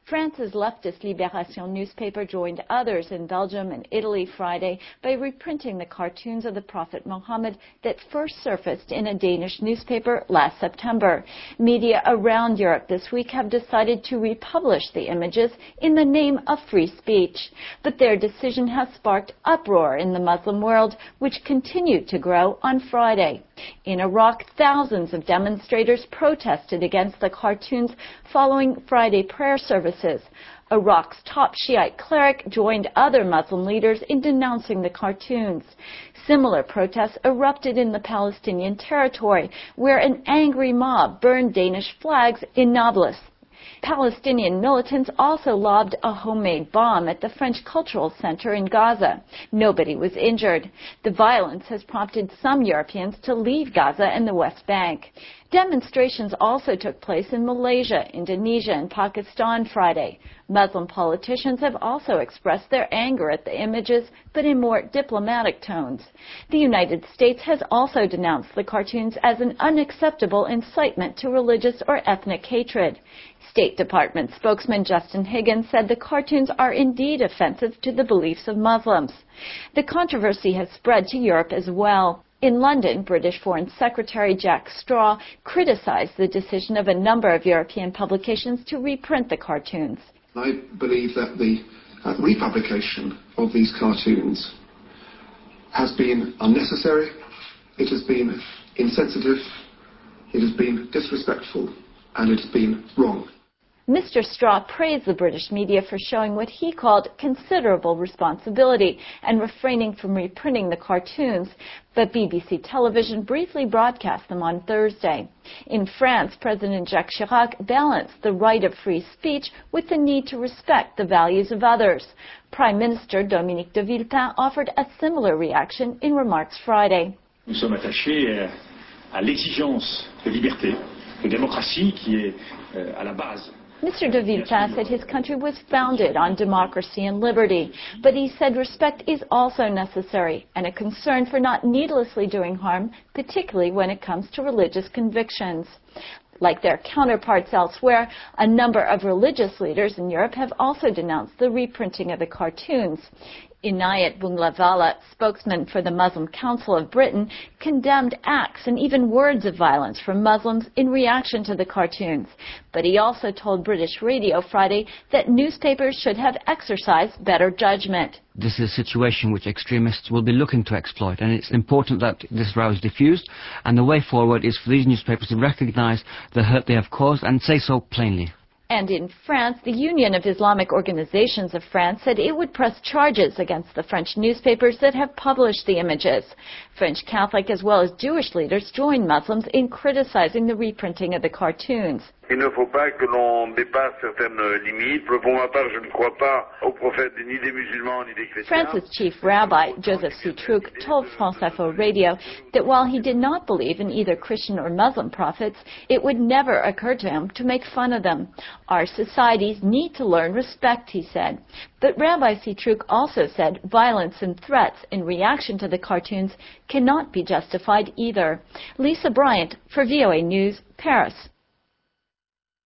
France's leftist Libération newspaper joined others in Belgium and Italy Friday by reprinting the cartoons of the Prophet Muhammad that first surfaced in a Danish newspaper last September. Media around Europe this week have decided to republish the images in the name of free speech. But their decision has sparked uproar in the Muslim world, which continued to grow on Friday. In Iraq, thousands of demonstrators protested against the cartoons following Friday prayer services. Iraq's top Shiite cleric joined other Muslim leaders in denouncing the cartoons. Similar protests erupted in the Palestinian territory, where an angry mob burned Danish flags in Nablus. Palestinian militants also lobbed a homemade bomb at the French Cultural Center in Gaza. Nobody was injured. The violence has prompted some Europeans to leave Gaza and the West Bank. Demonstrations also took place in Malaysia, Indonesia, and Pakistan Friday. Muslim politicians have also expressed their anger at the images, but in more diplomatic tones. The United States has also denounced the cartoons as an unacceptable incitement to religious or ethnic hatred. State Department spokesman Justin Higgins said the cartoons are indeed offensive to the beliefs of Muslims. The controversy has spread to Europe as well. In London, British Foreign Secretary Jack Straw criticized the decision of a number of European publications to reprint the cartoons. I believe that the republication of these cartoons has been unnecessary, it has been insensitive, it has been disrespectful, and it has been wrong. Mr. Straw praised the British media for showing what he called considerable responsibility and refraining from reprinting the cartoons, but BBC television briefly broadcast them on Thursday. In France, President Jacques Chirac balanced the right of free speech with the need to respect the values of others. Prime Minister Dominique de Villepin offered a similar reaction in remarks Friday. Nous sommes attachés à l'exigence de liberté, de démocratie qui est à la base. Mr. de Villepin said his country was founded on democracy and liberty, but he said respect is also necessary and a concern for not needlessly doing harm, particularly when it comes to religious convictions. Like their counterparts elsewhere, a number of religious leaders in Europe have also denounced the reprinting of the cartoons. Inayat Bounglavala, spokesman for the Muslim Council of Britain, condemned acts and even words of violence from Muslims in reaction to the cartoons. But he also told British radio Friday that newspapers should have exercised better judgment. This is a situation which extremists will be looking to exploit, and it's important that this row is diffused, and the way forward is for these newspapers to recognize the hurt they have caused and say so plainly. And in France, the Union of Islamic Organizations of France said it would press charges against the French newspapers that have published the images. French Catholic as well as Jewish leaders joined Muslims in criticizing the reprinting of the cartoons. Il ne faut pas que l'on dépasse certaines limites. Pour ma part, je ne crois pas au prophète ni des musulmans ni des chrétiens. France's chief rabbi, Joseph Citrouk, told France Info Radio that while he did not believe in either Christian or Muslim prophets, it would never occur to him to make fun of them. Our societies need to learn respect, he said. But Rabbi Citrouk also said violence and threats in reaction to the cartoons cannot be justified either. Lisa Bryant for VOA News, Paris.